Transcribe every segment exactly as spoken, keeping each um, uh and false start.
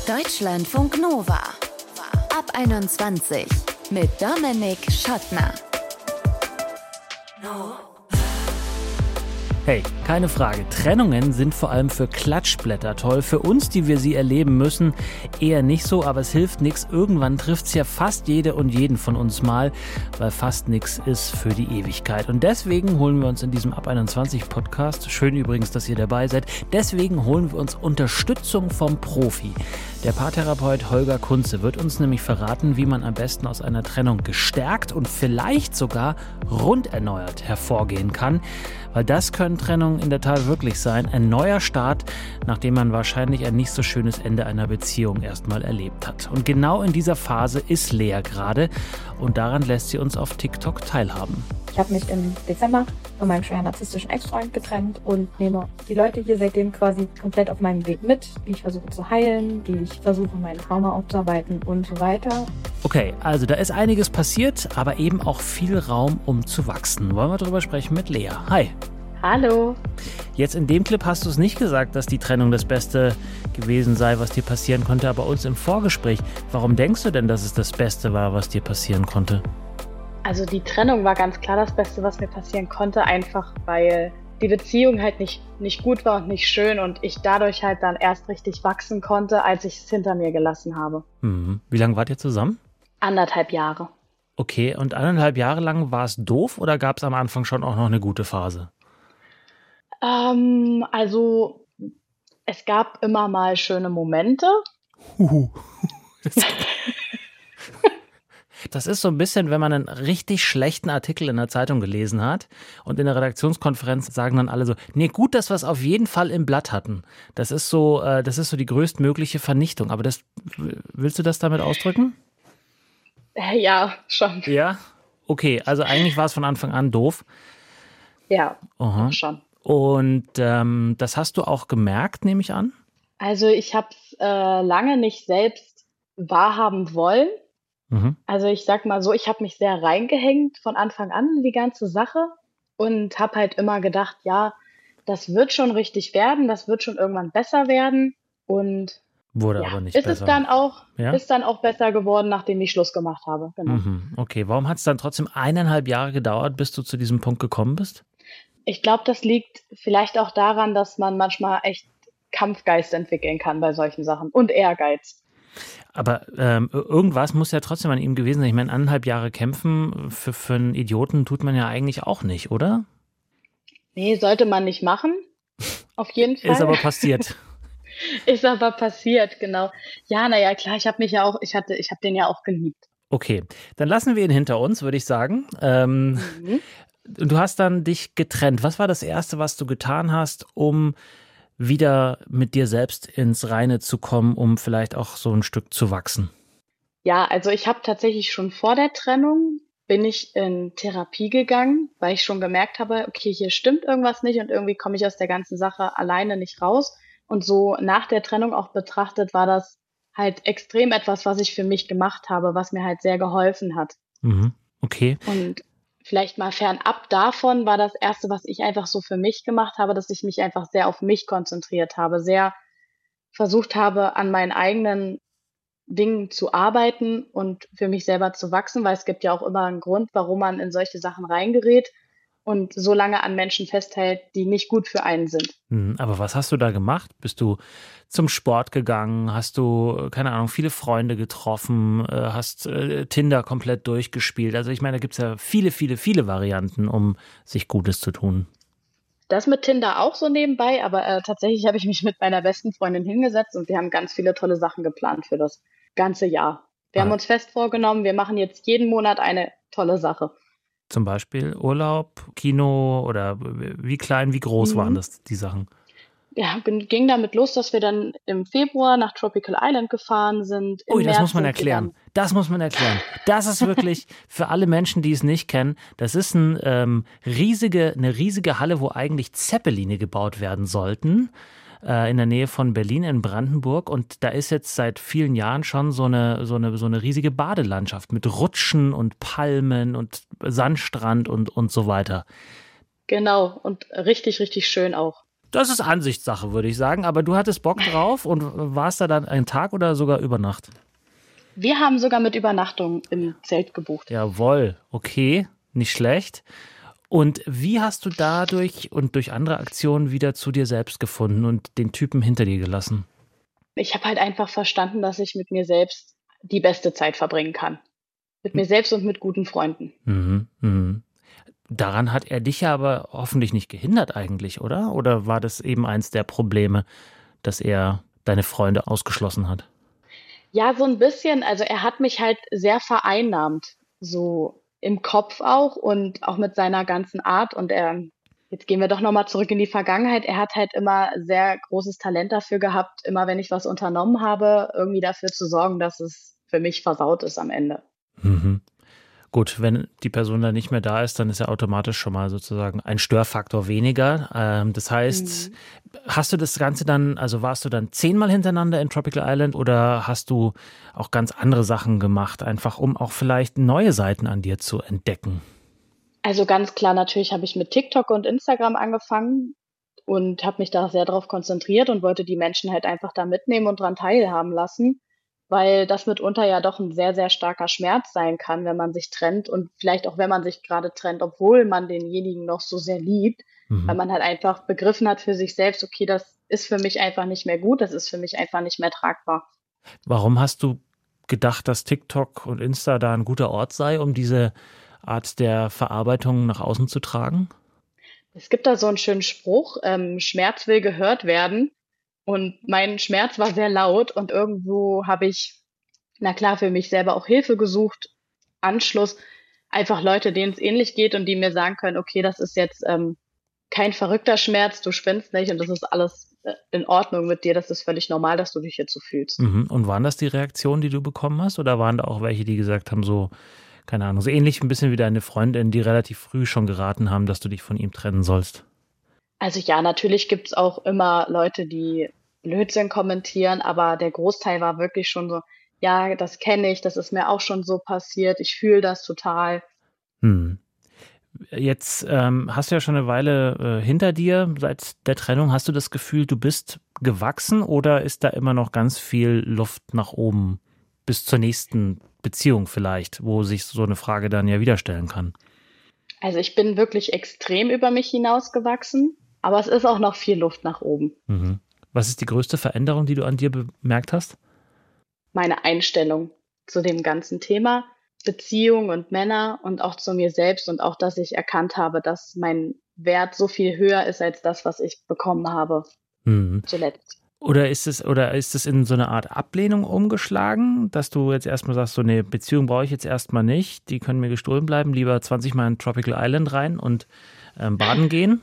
Deutschlandfunk Nova. Ab einundzwanzig mit Dominik Schottner. Hey, keine Frage. Trennungen sind vor allem für Klatschblätter toll. Für uns, die wir sie erleben müssen, eher nicht so, aber es hilft nichts. Irgendwann trifft es ja fast jede und jeden von uns mal, weil fast nichts ist für die Ewigkeit. Und deswegen holen wir uns in diesem Ab einundzwanzig Podcast, schön übrigens, dass ihr dabei seid, deswegen holen wir uns Unterstützung vom Profi. Der Paartherapeut Holger Kunze wird uns nämlich verraten, wie man am besten aus einer Trennung gestärkt und vielleicht sogar runderneuert hervorgehen kann. Weil das können Trennungen in der Tat wirklich sein. Ein neuer Start, nachdem man wahrscheinlich ein nicht so schönes Ende einer Beziehung erstmal erlebt hat. Und genau in dieser Phase ist Lea gerade und daran lässt sie uns auf TikTok teilhaben. Ich habe mich im Dezember von meinem schwer narzisstischen Ex-Freund getrennt und nehme die Leute hier seitdem quasi komplett auf meinem Weg mit, wie ich versuche zu heilen, wie ich versuche, mein Trauma aufzuarbeiten und so weiter. Okay, also da ist einiges passiert, aber eben auch viel Raum, um zu wachsen. Wollen wir drüber sprechen mit Lea. Hi. Hallo. Jetzt in dem Clip hast du es nicht gesagt, dass die Trennung das Beste gewesen sei, was dir passieren konnte, aber uns im Vorgespräch. Warum denkst du denn, dass es das Beste war, was dir passieren konnte? Also die Trennung war ganz klar das Beste, was mir passieren konnte, einfach weil die Beziehung halt nicht, nicht gut war und nicht schön und ich dadurch halt dann erst richtig wachsen konnte, als ich es hinter mir gelassen habe. Mhm. Wie lange wart ihr zusammen? Anderthalb Jahre. Okay, und anderthalb Jahre lang war es doof oder gab es am Anfang schon auch noch eine gute Phase? Ähm, also es gab immer mal schöne Momente. Huhu. Das ist so ein bisschen, wenn man einen richtig schlechten Artikel in der Zeitung gelesen hat und in der Redaktionskonferenz sagen dann alle so, nee, gut, dass wir es auf jeden Fall im Blatt hatten. Das ist so, äh, das ist so die größtmögliche Vernichtung. Aber das, willst du das damit ausdrücken? Äh, ja, schon. Ja? Okay, also eigentlich war es von Anfang an doof. Ja, Aha. schon. Und ähm, das hast du auch gemerkt, nehme ich an? Also ich habe es äh, lange nicht selbst wahrhaben wollen. Mhm. Also ich sag mal so, ich habe mich sehr reingehängt von Anfang an in die ganze Sache und habe halt immer gedacht, ja, das wird schon richtig werden, das wird schon irgendwann besser werden und Wurde ja, aber nicht ist besser. es dann auch, Ja? ist dann auch besser geworden, nachdem ich Schluss gemacht habe. Genau. Mhm. Okay, warum hat es dann trotzdem eineinhalb Jahre gedauert, bis du zu diesem Punkt gekommen bist? Ich glaube, das liegt vielleicht auch daran, dass man manchmal echt Kampfgeist entwickeln kann bei solchen Sachen und Ehrgeiz. Aber ähm, irgendwas muss ja trotzdem an ihm gewesen sein. Ich meine, anderthalb Jahre kämpfen für, für einen Idioten tut man ja eigentlich auch nicht, oder? Nee, sollte man nicht machen. Auf jeden Fall. Ist aber passiert. Ist aber passiert, genau. Ja, naja, klar, ich habe mich ja auch, ich hatte, ich habe den ja auch geliebt. Okay, dann lassen wir ihn hinter uns, würde ich sagen. Ähm, Mhm. Du hast dann dich getrennt. Was war das Erste, was du getan hast, um wieder mit dir selbst ins Reine zu kommen, um vielleicht auch so ein Stück zu wachsen? Ja, also ich habe tatsächlich schon vor der Trennung bin ich in Therapie gegangen, weil ich schon gemerkt habe, okay, hier stimmt irgendwas nicht und irgendwie komme ich aus der ganzen Sache alleine nicht raus. Und so nach der Trennung auch betrachtet, war das halt extrem etwas, was ich für mich gemacht habe, was mir halt sehr geholfen hat. Mhm. Okay. Und vielleicht mal fernab davon war das Erste, was ich einfach so für mich gemacht habe, dass ich mich einfach sehr auf mich konzentriert habe, sehr versucht habe, an meinen eigenen Dingen zu arbeiten und für mich selber zu wachsen, weil es gibt ja auch immer einen Grund, warum man in solche Sachen reingerät und so lange an Menschen festhält, die nicht gut für einen sind. Mhm. Aber was hast du da gemacht? Bist du zum Sport gegangen? Hast du, keine Ahnung, viele Freunde getroffen? Äh, Hast äh, Tinder komplett durchgespielt? Also ich meine, da gibt es ja viele, viele, viele Varianten, um sich Gutes zu tun. Das mit Tinder auch so nebenbei, aber äh, tatsächlich habe ich mich mit meiner besten Freundin hingesetzt und wir haben ganz viele tolle Sachen geplant für das ganze Jahr. Wir Ah. haben uns fest vorgenommen, wir machen jetzt jeden Monat eine tolle Sache. Zum Beispiel Urlaub, Kino oder wie klein, wie groß Mhm. waren das, die Sachen? Ja, ging ging damit los, dass wir dann im Februar nach Tropical Island gefahren sind. Im Ui, das März muss man sind wir erklären. Das muss man erklären. Das ist wirklich für alle Menschen, die es nicht kennen, das ist ein, ähm, riesige, eine riesige Halle, wo eigentlich Zeppeline gebaut werden sollten, äh, in der Nähe von Berlin in Brandenburg. Und da ist jetzt seit vielen Jahren schon so eine, so eine, so eine riesige Badelandschaft mit Rutschen und Palmen und Sandstrand und, und so weiter. Genau, und richtig, richtig schön auch. Das ist Ansichtssache, würde ich sagen. Aber du hattest Bock drauf und warst da dann einen Tag oder sogar über Nacht? Wir haben sogar mit Übernachtung im Zelt gebucht. Jawohl, okay, nicht schlecht. Und wie hast du dadurch und durch andere Aktionen wieder zu dir selbst gefunden und den Typen hinter dir gelassen? Ich habe halt einfach verstanden, dass ich mit mir selbst die beste Zeit verbringen kann. Mit mir selbst und mit guten Freunden. Mhm, mhm. Daran hat er dich ja aber hoffentlich nicht gehindert eigentlich, oder? Oder war das eben eins der Probleme, dass er deine Freunde ausgeschlossen hat? Ja, so ein bisschen. Also er hat mich halt sehr vereinnahmt. So im Kopf auch und auch mit seiner ganzen Art. Und er, jetzt gehen wir doch nochmal zurück in die Vergangenheit. Er hat halt immer sehr großes Talent dafür gehabt, immer wenn ich was unternommen habe, irgendwie dafür zu sorgen, dass es für mich versaut ist am Ende. Mhm. Gut, wenn die Person dann nicht mehr da ist, dann ist ja automatisch schon mal sozusagen ein Störfaktor weniger. Ähm, das heißt, mhm. hast du das Ganze dann, also warst du dann zehnmal hintereinander in Tropical Island oder hast du auch ganz andere Sachen gemacht, einfach um auch vielleicht neue Seiten an dir zu entdecken? Also ganz klar, natürlich habe ich mit TikTok und Instagram angefangen und habe mich da sehr drauf konzentriert und wollte die Menschen halt einfach da mitnehmen und dran teilhaben lassen. Weil das mitunter ja doch ein sehr, sehr starker Schmerz sein kann, wenn man sich trennt und vielleicht auch, wenn man sich gerade trennt, obwohl man denjenigen noch so sehr liebt, mhm. weil man halt einfach begriffen hat für sich selbst, okay, das ist für mich einfach nicht mehr gut, das ist für mich einfach nicht mehr tragbar. Warum hast du gedacht, dass TikTok und Insta da ein guter Ort sei, um diese Art der Verarbeitung nach außen zu tragen? Es gibt da so einen schönen Spruch, ähm, Schmerz will gehört werden. Und mein Schmerz war sehr laut und irgendwo habe ich, na klar, für mich selber auch Hilfe gesucht, Anschluss, einfach Leute, denen es ähnlich geht und die mir sagen können, okay, das ist jetzt ähm, kein verrückter Schmerz, du spinnst nicht und das ist alles äh, in Ordnung mit dir, das ist völlig normal, dass du dich jetzt so fühlst. Mhm. Und waren das die Reaktionen, die du bekommen hast oder waren da auch welche, die gesagt haben, so, keine Ahnung, so ähnlich ein bisschen wie deine Freundin, die relativ früh schon geraten haben, dass du dich von ihm trennen sollst? Also ja, natürlich gibt es auch immer Leute, die Blödsinn kommentieren, aber der Großteil war wirklich schon so, ja, das kenne ich, das ist mir auch schon so passiert, ich fühle das total. Hm. Jetzt ähm, hast du ja schon eine Weile äh, hinter dir seit der Trennung. Hast du das Gefühl, du bist gewachsen oder ist da immer noch ganz viel Luft nach oben bis zur nächsten Beziehung vielleicht, wo sich so eine Frage dann ja wieder stellen kann? Also ich bin wirklich extrem über mich hinausgewachsen, aber es ist auch noch viel Luft nach oben. Mhm. Was ist die größte Veränderung, die du an dir bemerkt hast? Meine Einstellung zu dem ganzen Thema, Beziehung und Männer und auch zu mir selbst und auch, dass ich erkannt habe, dass mein Wert so viel höher ist als das, was ich bekommen habe mhm. zuletzt. Oder ist es, oder ist es in so eine Art Ablehnung umgeschlagen, dass du jetzt erstmal sagst, so eine Beziehung brauche ich jetzt erstmal nicht, die können mir gestohlen bleiben, lieber zwanzig Mal in Tropical Island rein und ähm, baden gehen?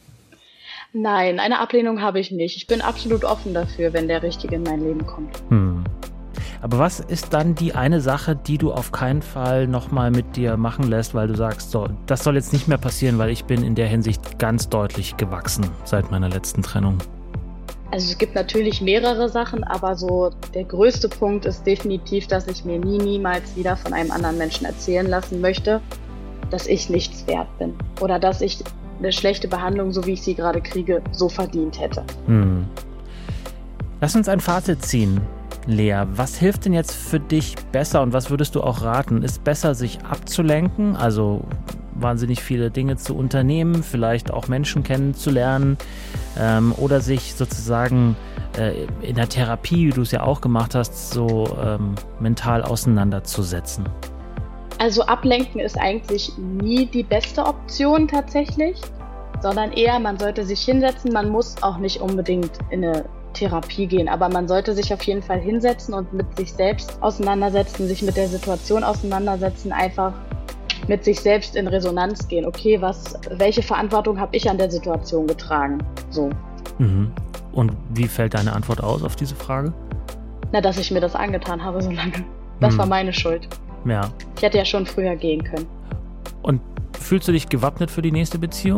Nein, eine Ablehnung habe ich nicht. Ich bin absolut offen dafür, wenn der Richtige in mein Leben kommt. Hm. Aber was ist dann die eine Sache, die du auf keinen Fall nochmal mit dir machen lässt, weil du sagst, so, das soll jetzt nicht mehr passieren, weil ich bin in der Hinsicht ganz deutlich gewachsen seit meiner letzten Trennung? Also es gibt natürlich mehrere Sachen, aber so der größte Punkt ist definitiv, dass ich mir nie, niemals wieder von einem anderen Menschen erzählen lassen möchte, dass ich nichts wert bin oder dass ich eine schlechte Behandlung, so wie ich sie gerade kriege, so verdient hätte. Hm. Lass uns ein Fazit ziehen, Lea. Was hilft denn jetzt für dich besser und was würdest du auch raten? Ist besser, sich abzulenken, also wahnsinnig viele Dinge zu unternehmen, vielleicht auch Menschen kennenzulernen ähm, oder sich sozusagen äh, in der Therapie, wie du es ja auch gemacht hast, so ähm, mental auseinanderzusetzen? Also ablenken ist eigentlich nie die beste Option tatsächlich, sondern eher, man sollte sich hinsetzen, man muss auch nicht unbedingt in eine Therapie gehen, aber man sollte sich auf jeden Fall hinsetzen und mit sich selbst auseinandersetzen, sich mit der Situation auseinandersetzen, einfach mit sich selbst in Resonanz gehen. Okay, was, welche Verantwortung habe ich an der Situation getragen? So. Mhm. Und wie fällt deine Antwort aus auf diese Frage? Na, dass ich mir das angetan habe so lange. Das mhm. war meine Schuld. Ja. Ich hätte ja schon früher gehen können. Und fühlst du dich gewappnet für die nächste Beziehung?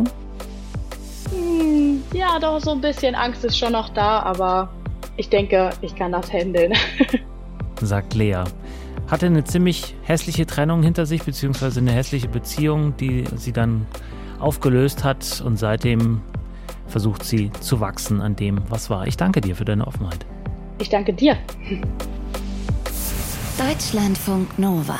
Hm, ja, doch, so ein bisschen Angst ist schon noch da, aber ich denke, ich kann das handeln. Sagt Lea. Hatte eine ziemlich hässliche Trennung hinter sich, beziehungsweise eine hässliche Beziehung, die sie dann aufgelöst hat und seitdem versucht sie zu wachsen an dem, was war. Ich danke dir für deine Offenheit. Ich danke dir. Deutschlandfunk Nova.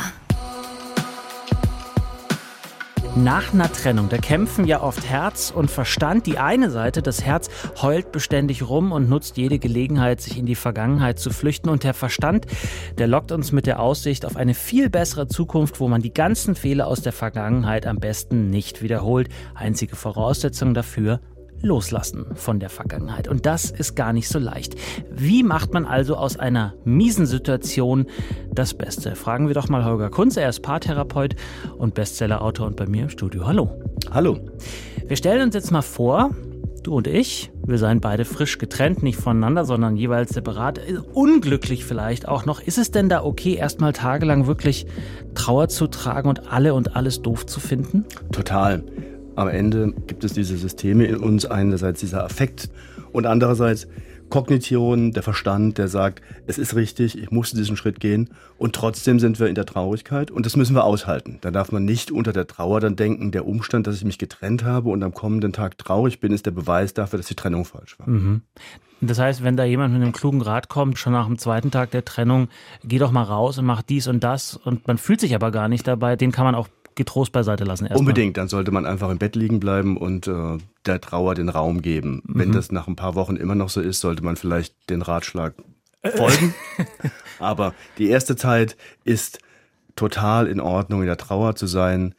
Nach einer Trennung, da kämpfen ja oft Herz und Verstand. Die eine Seite, das Herz, heult beständig rum und nutzt jede Gelegenheit, sich in die Vergangenheit zu flüchten. Und der Verstand, der lockt uns mit der Aussicht auf eine viel bessere Zukunft, wo man die ganzen Fehler aus der Vergangenheit am besten nicht wiederholt. Einzige Voraussetzung dafür: loslassen von der Vergangenheit. Und das ist gar nicht so leicht. Wie macht man also aus einer miesen Situation das Beste? Fragen wir doch mal Holger Kunz. Er ist Paartherapeut und Bestsellerautor und bei mir im Studio. Hallo. Hallo. Wir stellen uns jetzt mal vor, du und ich, wir seien beide frisch getrennt, nicht voneinander, sondern jeweils separat. Unglücklich vielleicht auch noch. Ist es denn da okay, erstmal tagelang wirklich Trauer zu tragen und alle und alles doof zu finden? Total. Am Ende gibt es diese Systeme in uns, einerseits dieser Affekt und andererseits Kognition, der Verstand, der sagt, es ist richtig, ich musste diesen Schritt gehen und trotzdem sind wir in der Traurigkeit und das müssen wir aushalten. Da darf man nicht unter der Trauer dann denken, der Umstand, dass ich mich getrennt habe und am kommenden Tag traurig bin, ist der Beweis dafür, dass die Trennung falsch war. Mhm. Das heißt, wenn da jemand mit einem klugen Rat kommt, schon nach dem zweiten Tag der Trennung, geh doch mal raus und mach dies und das und man fühlt sich aber gar nicht dabei, den kann man auch getrost beiseite lassen. Erstmal. Unbedingt, dann sollte man einfach im Bett liegen bleiben und äh, der Trauer den Raum geben. Mhm. Wenn das nach ein paar Wochen immer noch so ist, sollte man vielleicht den Ratschlag folgen. Aber die erste Zeit ist total in Ordnung, in der Trauer zu sein.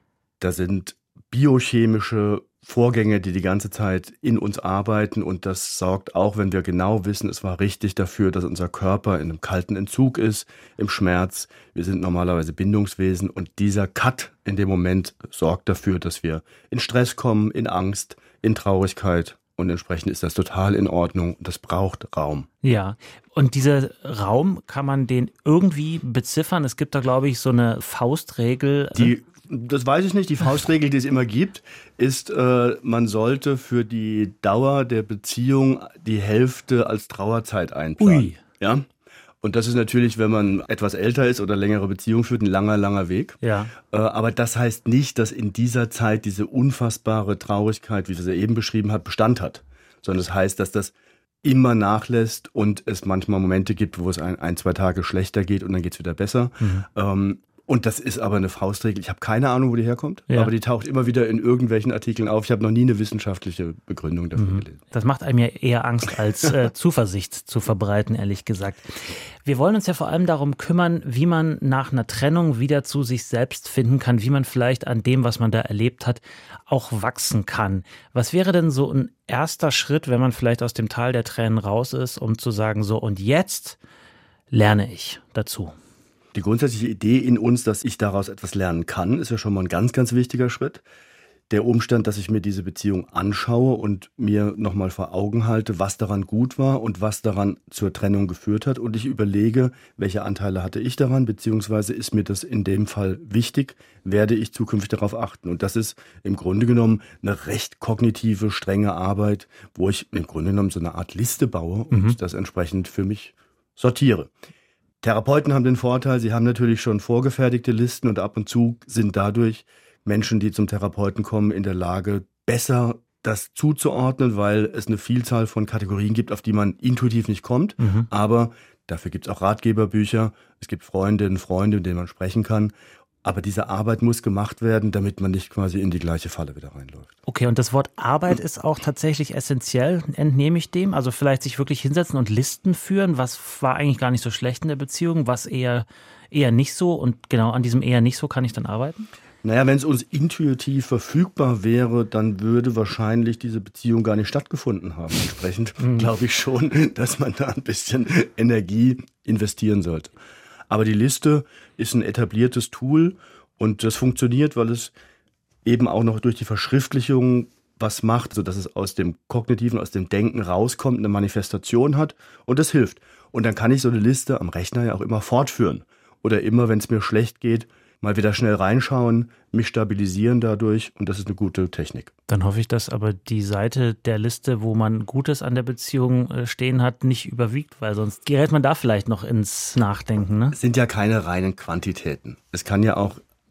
Da sind biochemische Vorgänge, die die ganze Zeit in uns arbeiten und das sorgt auch, wenn wir genau wissen, es war richtig dafür, dass unser Körper in einem kalten Entzug ist, im Schmerz. Wir sind normalerweise Bindungswesen und dieser Cut in dem Moment sorgt dafür, dass wir in Stress kommen, in Angst, in Traurigkeit und entsprechend ist das total in Ordnung. Das braucht Raum. Ja, und dieser Raum, kann man den irgendwie beziffern? Es gibt da, glaube ich, so eine Faustregel. Die Das weiß ich nicht. Die Faustregel, die es immer gibt, ist, äh, man sollte für die Dauer der Beziehung die Hälfte als Trauerzeit einplanen. Ui. Ja? Und das ist natürlich, wenn man etwas älter ist oder längere Beziehung führt, ein langer, langer Weg. Ja. Äh, aber das heißt nicht, dass in dieser Zeit diese unfassbare Traurigkeit, wie wir sie eben beschrieben hat, Bestand hat. Sondern das heißt, dass das immer nachlässt und es manchmal Momente gibt, wo es ein, ein zwei Tage schlechter geht und dann geht es wieder besser. Mhm. Ähm, Und das ist aber eine Faustregel. Ich habe keine Ahnung, wo die herkommt, ja. aber die taucht immer wieder in irgendwelchen Artikeln auf. Ich habe noch nie eine wissenschaftliche Begründung dafür mhm. gelesen. Das macht einem ja eher Angst, als äh, Zuversicht zu verbreiten, ehrlich gesagt. Wir wollen uns ja vor allem darum kümmern, wie man nach einer Trennung wieder zu sich selbst finden kann, wie man vielleicht an dem, was man da erlebt hat, auch wachsen kann. Was wäre denn so ein erster Schritt, wenn man vielleicht aus dem Tal der Tränen raus ist, um zu sagen, so und jetzt lerne ich dazu? Die grundsätzliche Idee in uns, dass ich daraus etwas lernen kann, ist ja schon mal ein ganz, ganz wichtiger Schritt. Der Umstand, dass ich mir diese Beziehung anschaue und mir nochmal vor Augen halte, was daran gut war und was daran zur Trennung geführt hat. Und ich überlege, welche Anteile hatte ich daran, beziehungsweise ist mir das in dem Fall wichtig, werde ich zukünftig darauf achten. Und das ist im Grunde genommen eine recht kognitive, strenge Arbeit, wo ich im Grunde genommen so eine Art Liste baue und mhm. das entsprechend für mich sortiere. Therapeuten haben den Vorteil, sie haben natürlich schon vorgefertigte Listen und ab und zu sind dadurch Menschen, die zum Therapeuten kommen, in der Lage, besser das zuzuordnen, weil es eine Vielzahl von Kategorien gibt, auf die man intuitiv nicht kommt. Mhm. Aber dafür gibt es auch Ratgeberbücher, es gibt Freundinnen, Freunde, mit denen man sprechen kann. Aber diese Arbeit muss gemacht werden, damit man nicht quasi in die gleiche Falle wieder reinläuft. Okay, und das Wort Arbeit ist auch tatsächlich essentiell, entnehme ich dem? Also vielleicht sich wirklich hinsetzen und Listen führen, was war eigentlich gar nicht so schlecht in der Beziehung, was eher, eher nicht so und genau an diesem eher nicht so kann ich dann arbeiten? Naja, wenn es uns intuitiv verfügbar wäre, dann würde wahrscheinlich diese Beziehung gar nicht stattgefunden haben. Entsprechend mhm. glaube ich schon, dass man da ein bisschen Energie investieren sollte. Aber die Liste ist ein etabliertes Tool und das funktioniert, weil es eben auch noch durch die Verschriftlichung was macht, sodass es aus dem Kognitiven, aus dem Denken rauskommt, eine Manifestation hat und das hilft. Und dann kann ich so eine Liste am Rechner ja auch immer fortführen oder immer, wenn es mir schlecht geht, mal wieder schnell reinschauen, mich stabilisieren dadurch und das ist eine gute Technik. Dann hoffe ich, dass aber die Seite der Liste, wo man Gutes an der Beziehung stehen hat, nicht überwiegt, weil sonst gerät man da vielleicht noch ins Nachdenken. Ne? Es sind ja keine reinen Quantitäten. Es kann ja auch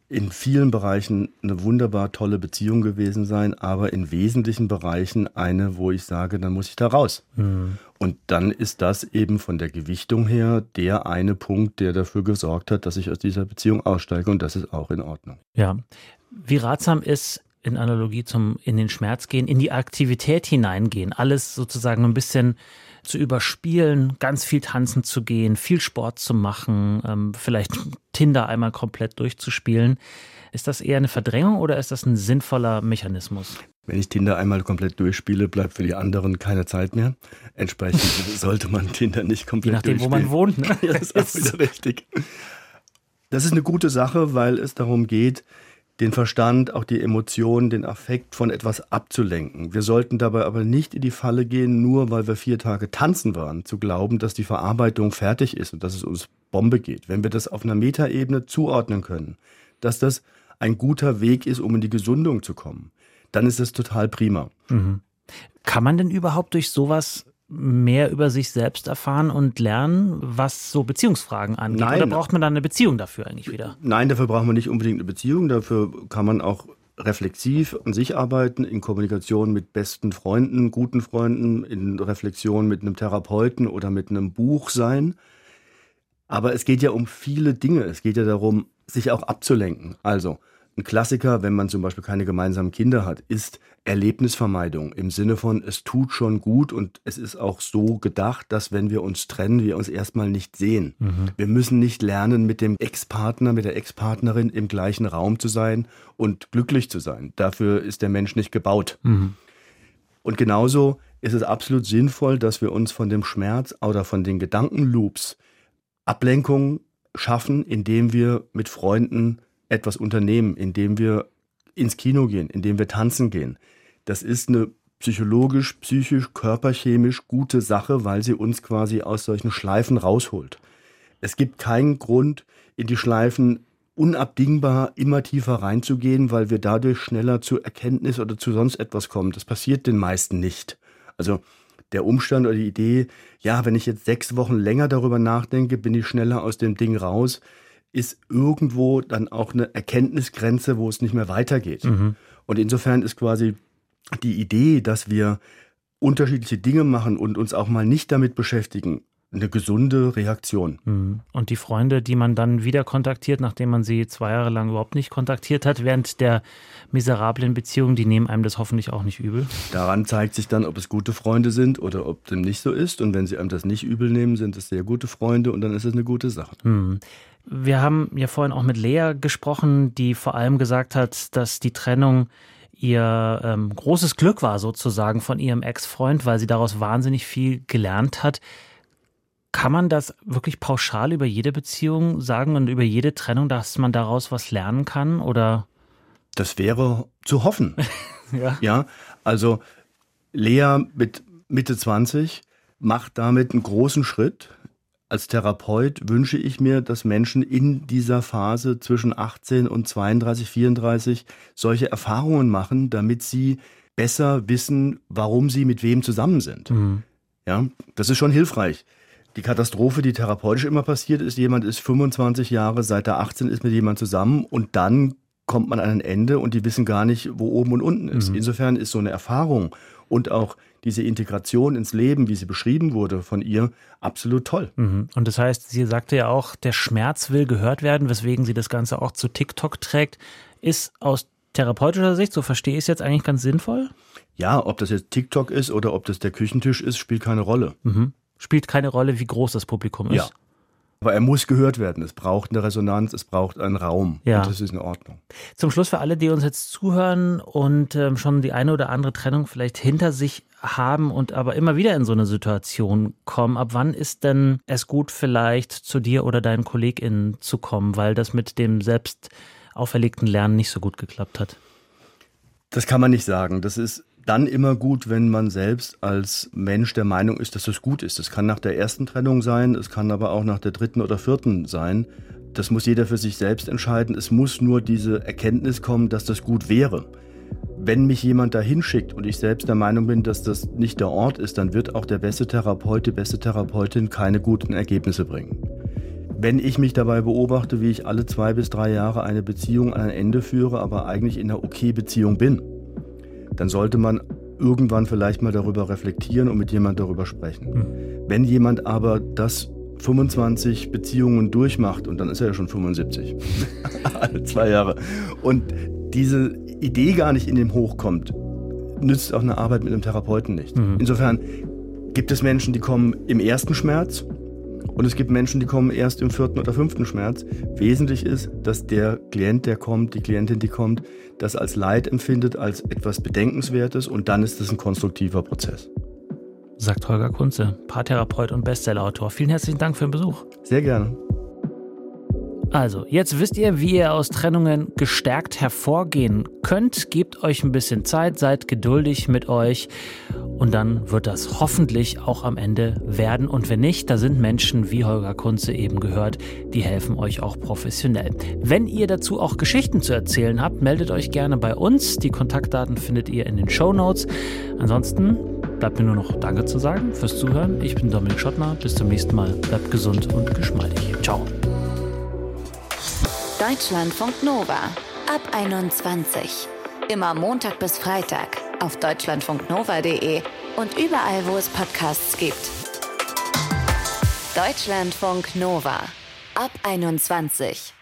in vielen Bereichen eine wunderbar tolle Beziehung gewesen sein, aber in wesentlichen Bereichen eine, wo ich sage, dann muss ich da raus. Mhm. Und dann ist das eben von der Gewichtung her der eine Punkt, der dafür gesorgt hat, dass ich aus dieser Beziehung aussteige, und das ist auch in Ordnung. Ja, wie ratsam ist in Analogie zum in den Schmerz gehen, in die Aktivität hineingehen, alles sozusagen ein bisschen zu überspielen, ganz viel tanzen zu gehen, viel Sport zu machen, ähm, vielleicht Tinder einmal komplett durchzuspielen. Ist das eher eine Verdrängung oder ist das ein sinnvoller Mechanismus? Wenn ich Tinder einmal komplett durchspiele, bleibt für die anderen keine Zeit mehr. Entsprechend sollte man Tinder nicht komplett durchspielen. Je nachdem, wo man wohnt. Ne? Ja, das ist auch wieder richtig. Das ist eine gute Sache, weil es darum geht, den Verstand, auch die Emotionen, den Affekt von etwas abzulenken. Wir sollten dabei aber nicht in die Falle gehen, nur weil wir vier Tage tanzen waren, zu glauben, dass die Verarbeitung fertig ist und dass es uns Bombe geht. Wenn wir das auf einer Metaebene zuordnen können, dass das ein guter Weg ist, um in die Gesundung zu kommen, dann ist das total prima. Mhm. Kann man denn überhaupt durch sowas mehr über sich selbst erfahren und lernen, was so Beziehungsfragen angeht? Nein. Oder braucht man dann eine Beziehung dafür eigentlich wieder? Nein, dafür braucht man nicht unbedingt eine Beziehung. Dafür kann man auch reflexiv an sich arbeiten, in Kommunikation mit besten Freunden, guten Freunden, in Reflexion mit einem Therapeuten oder mit einem Buch sein. Aber es geht ja um viele Dinge. Es geht ja darum, sich auch abzulenken. Also ein Klassiker, wenn man zum Beispiel keine gemeinsamen Kinder hat, ist Erlebnisvermeidung im Sinne von, es tut schon gut und es ist auch so gedacht, dass wenn wir uns trennen, wir uns erstmal nicht sehen. Mhm. Wir müssen nicht lernen, mit dem Ex-Partner, mit der Ex-Partnerin im gleichen Raum zu sein und glücklich zu sein. Dafür ist der Mensch nicht gebaut. Mhm. Und genauso ist es absolut sinnvoll, dass wir uns von dem Schmerz oder von den Gedankenloops Ablenkung schaffen, indem wir mit Freunden etwas unternehmen, indem wir ins Kino gehen, indem wir tanzen gehen. Das ist eine psychologisch, psychisch, körperchemisch gute Sache, weil sie uns quasi aus solchen Schleifen rausholt. Es gibt keinen Grund, in die Schleifen unabdingbar immer tiefer reinzugehen, weil wir dadurch schneller zur Erkenntnis oder zu sonst etwas kommen. Das passiert den meisten nicht. Also der Umstand oder die Idee, ja, wenn ich jetzt sechs Wochen länger darüber nachdenke, bin ich schneller aus dem Ding raus, ist irgendwo dann auch eine Erkenntnisgrenze, wo es nicht mehr weitergeht. Mhm. Und insofern ist quasi die Idee, dass wir unterschiedliche Dinge machen und uns auch mal nicht damit beschäftigen, eine gesunde Reaktion. Mhm. Und die Freunde, die man dann wieder kontaktiert, nachdem man sie zwei Jahre lang überhaupt nicht kontaktiert hat, während der miserablen Beziehung, die nehmen einem das hoffentlich auch nicht übel. Daran zeigt sich dann, ob es gute Freunde sind oder ob dem nicht so ist. Und wenn sie einem das nicht übel nehmen, sind es sehr gute Freunde und dann ist es eine gute Sache. Mhm. Wir haben ja vorhin auch mit Lea gesprochen, die vor allem gesagt hat, dass die Trennung ihr ähm, großes Glück war sozusagen von ihrem Ex-Freund, weil sie daraus wahnsinnig viel gelernt hat. Kann man das wirklich pauschal über jede Beziehung sagen und über jede Trennung, dass man daraus was lernen kann? Oder? Das wäre zu hoffen. ja. ja, also Lea mit Mitte zwanzig macht damit einen großen Schritt. Als Therapeut wünsche ich mir, dass Menschen in dieser Phase zwischen achtzehn und zweiunddreißig, vierunddreißig solche Erfahrungen machen, damit sie besser wissen, warum sie mit wem zusammen sind. Mhm. Ja, das ist schon hilfreich. Die Katastrophe, die therapeutisch immer passiert ist, jemand ist fünfundzwanzig Jahre, seit er achtzehn ist mit jemandem zusammen und dann kommt man an ein Ende und die wissen gar nicht, wo oben und unten ist. Mhm. Insofern ist so eine Erfahrung und auch diese Integration ins Leben, wie sie beschrieben wurde von ihr, absolut toll. Mhm. Und das heißt, sie sagte ja auch, der Schmerz will gehört werden, weswegen sie das Ganze auch zu TikTok trägt. Ist aus therapeutischer Sicht, so verstehe ich es jetzt, eigentlich ganz sinnvoll? Ja, ob das jetzt TikTok ist oder ob das der Küchentisch ist, spielt keine Rolle. Mhm. Spielt keine Rolle, wie groß das Publikum ist? Ja. Aber er muss gehört werden. Es braucht eine Resonanz, es braucht einen Raum. Ja. Und das ist in Ordnung. Zum Schluss für alle, die uns jetzt zuhören und ähm, schon die eine oder andere Trennung vielleicht hinter sich haben und aber immer wieder in so eine Situation kommen. Ab wann ist denn es gut, vielleicht zu dir oder deinen KollegInnen zu kommen, weil das mit dem selbst auferlegten Lernen nicht so gut geklappt hat? Das kann man nicht sagen. Das ist dann immer gut, wenn man selbst als Mensch der Meinung ist, dass das gut ist. Das kann nach der ersten Trennung sein, es kann aber auch nach der dritten oder vierten sein. Das muss jeder für sich selbst entscheiden. Es muss nur diese Erkenntnis kommen, dass das gut wäre. Wenn mich jemand da hinschickt und ich selbst der Meinung bin, dass das nicht der Ort ist, dann wird auch der beste Therapeut, die beste Therapeutin keine guten Ergebnisse bringen. Wenn ich mich dabei beobachte, wie ich alle zwei bis drei Jahre eine Beziehung an ein Ende führe, aber eigentlich in einer Okay-Beziehung bin, dann sollte man irgendwann vielleicht mal darüber reflektieren und mit jemandem darüber sprechen. Mhm. Wenn jemand aber das fünfundzwanzig Beziehungen durchmacht, und dann ist er ja schon fünfundsiebzig, alle zwei Jahre, und diese Idee gar nicht in dem hochkommt, nützt auch eine Arbeit mit einem Therapeuten nicht. Mhm. Insofern gibt es Menschen, die kommen im ersten Schmerz und es gibt Menschen, die kommen erst im vierten oder fünften Schmerz. Wesentlich ist, dass der Klient, der kommt, die Klientin, die kommt, das als Leid empfindet, als etwas Bedenkenswertes und dann ist es ein konstruktiver Prozess. Sagt Holger Kunze, Paartherapeut und Bestsellerautor. Vielen herzlichen Dank für den Besuch. Sehr gerne. Also, jetzt wisst ihr, wie ihr aus Trennungen gestärkt hervorgehen könnt. Gebt euch ein bisschen Zeit, seid geduldig mit euch und dann wird das hoffentlich auch am Ende werden. Und wenn nicht, da sind Menschen, wie Holger Kunze eben gehört, die helfen euch auch professionell. Wenn ihr dazu auch Geschichten zu erzählen habt, meldet euch gerne bei uns. Die Kontaktdaten findet ihr in den Shownotes. Ansonsten bleibt mir nur noch Danke zu sagen fürs Zuhören. Ich bin Dominik Schottner. Bis zum nächsten Mal. Bleibt gesund und geschmeidig. Ciao. Deutschlandfunk Nova ab einundzwanzig. Immer Montag bis Freitag auf deutschlandfunknova punkt de und überall, wo es Podcasts gibt. Deutschlandfunk Nova ab einundzwanzig.